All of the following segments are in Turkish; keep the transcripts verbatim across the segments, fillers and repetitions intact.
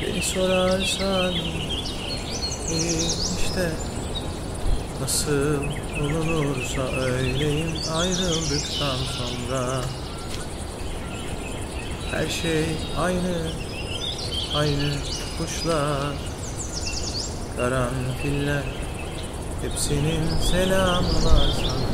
Beni sorarsan iyi işte, nasıl olunursa öyleyim ayrıldıktan sonra. Her şey aynı, aynı kuşlar, karanfiller, hepsinin selamı var sana.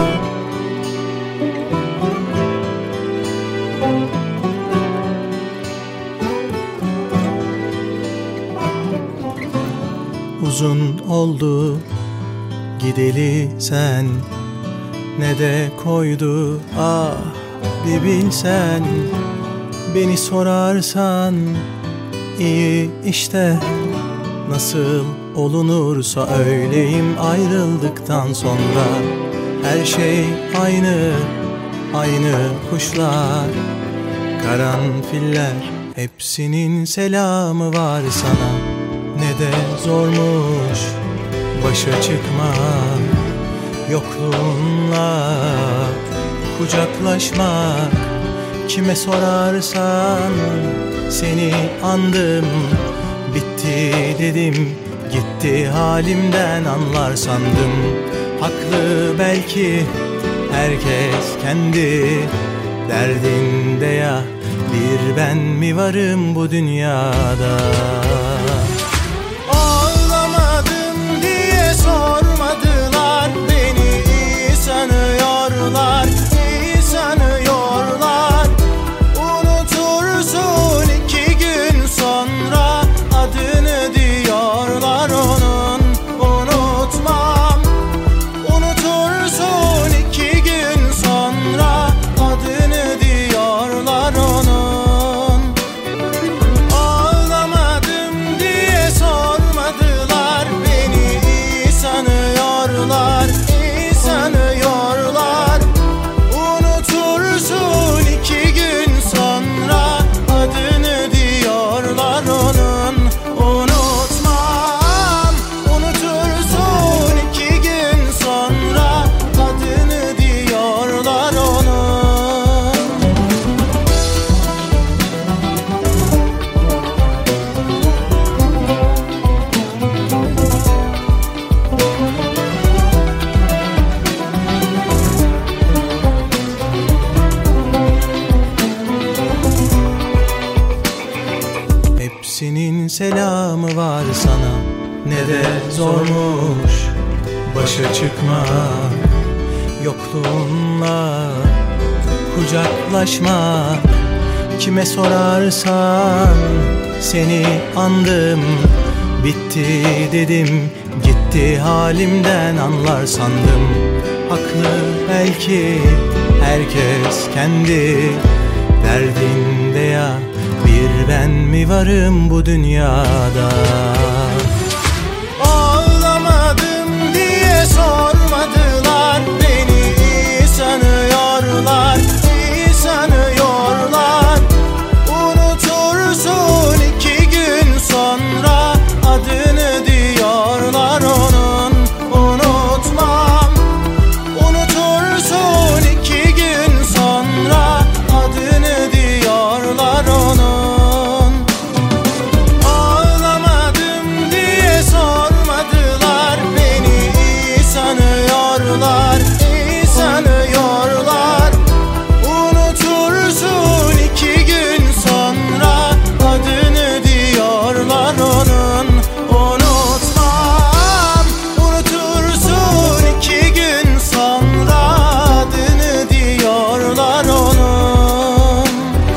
Uzun oldu gideli sen, ne de koydu ah bir bilsen. Beni sorarsan iyi işte, nasıl olunursa öyleyim ayrıldıktan sonra. Her şey aynı, aynı kuşlar, karanfiller, hepsinin selamı var sana. Ne de zormuş başa çıkmak, yokluğunla kucaklaşmak. Kime sorarsan seni andım, bitti dedim, gitti halimden anlar sandım. Haklı belki herkes kendi derdinde ya, bir ben mi varım bu dünyada? Ağlamadım diye sormadılar, beni iyi sanıyorlar, iyi sanıyorlar. Unutursun iki gün sonra adını diyorlar onun, unutmam. Unutursun iki gün sonra adını diyorlar onun. Ağlamadım diye sormadılar, beni iyi sanıyorlar, iyi sanıyorlar. Unutursun iki gün sonra adını diyorlar onun, unutmam. Unutursun iki gün sonra adını diyorlar onun. Hepsinin selamı var sana. Ne de zormuş başa çıkmak, yokluğunla kucaklaşmak. Kime sorarsan seni andım, bitti dedim, gitti halimden anlar sandım. Haklı belki herkes kendi derdinde ya, bir ben mi varım bu dünyada? Ağlamadım diye sormadılar, beni iyi sanıyorlar, iyi sanıyorlar. Unutursun iki gün sonra adını diyorlar onun, unutmam. Unutursun iki gün sonra adını diyorlar onun. Ağlamadım diye sormadılar, beni iyi sanıyorlar, iyi sanıyorlar. Unutursun iki gün sonra adını diyorlar onun, unutmam. Unutursun iki gün sonra adını diyorlar onun.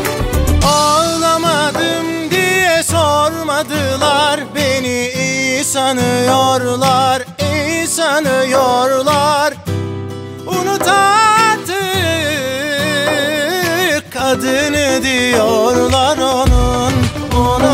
Ağlamadım diye sormadılar, beni iyi sanıyorlar, iyi sanıyorlar. Unut artık adını diyorlar onun, unut.